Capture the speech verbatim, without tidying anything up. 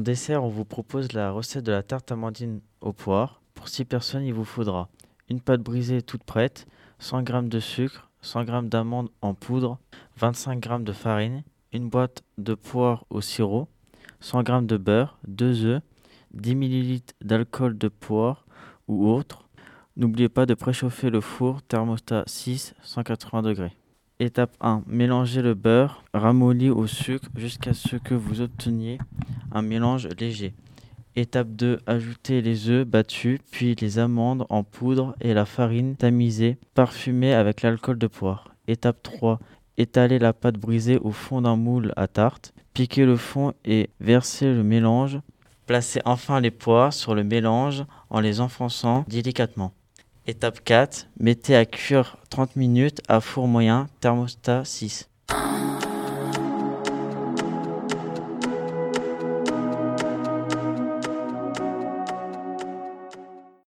En dessert, on vous propose la recette de la tarte amandine aux poires. Pour six personnes, il vous faudra une pâte brisée toute prête, cent grammes de sucre, cent grammes d'amandes en poudre, vingt-cinq grammes de farine, une boîte de poires au sirop, cent grammes de beurre, deux œufs, dix millilitres d'alcool de poire ou autre. N'oubliez pas de préchauffer le four thermostat six, cent quatre-vingts degrés. Étape un. Mélangez le beurre ramolli au sucre jusqu'à ce que vous obteniez un mélange léger. Étape deux. Ajoutez les œufs battus, puis les amandes en poudre et la farine tamisée, parfumée avec l'alcool de poire. Étape trois. Étalez la pâte brisée au fond d'un moule à tarte. Piquez le fond et versez le mélange. Placez enfin les poires sur le mélange en les enfonçant délicatement. Étape quatre. Mettez à cuire trente minutes à four moyen, thermostat six.